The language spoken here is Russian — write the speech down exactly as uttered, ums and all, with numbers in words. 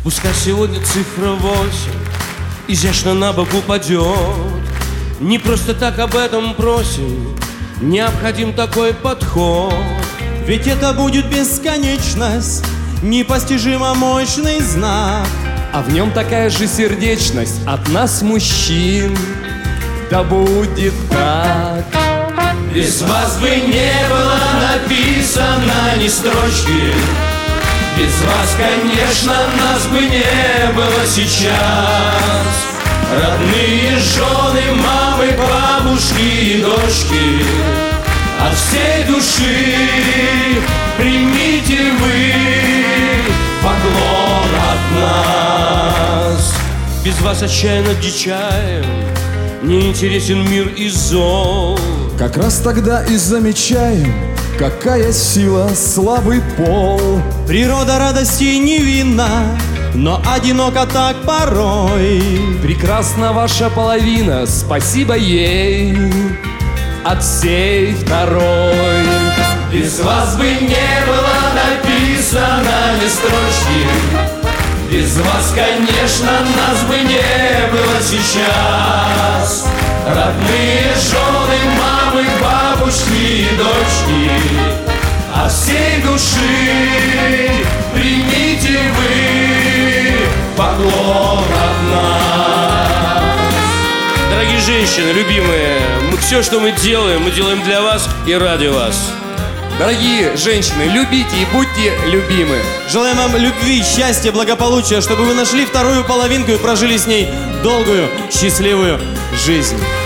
Пускай сегодня цифра восемь изящно на бок упадет. Не просто так об этом просим, необходим такой подход. Ведь это будет бесконечность, непостижимо мощный знак. А в нем такая же сердечность от нас, мужчин. Да будет так. Без вас бы не было написано ни строчки. Без вас, конечно, нас бы не было сейчас. Родные жены, мамы, бабушки и дочки, от всей души примите вы поклон от нас. Без вас отчаянно дичаем, неинтересен мир и зол. Как раз тогда и замечаем, какая сила слабый пол. Природа радости невинна, но одиноко так порой. Прекрасна ваша половина, спасибо ей от всей второй. Без вас бы не было написано ни строчки. Без вас, конечно, нас бы не было сейчас. Родные жены, мамы, бабушки и дочки, от всей души примите вы поклон от нас. Дорогие женщины, любимые, мы все, что мы делаем, мы делаем для вас и ради вас. Дорогие женщины, любите и будьте любимы. Желаем вам любви, счастья, благополучия, чтобы вы нашли вторую половинку и прожили с ней долгую, счастливую жизнь.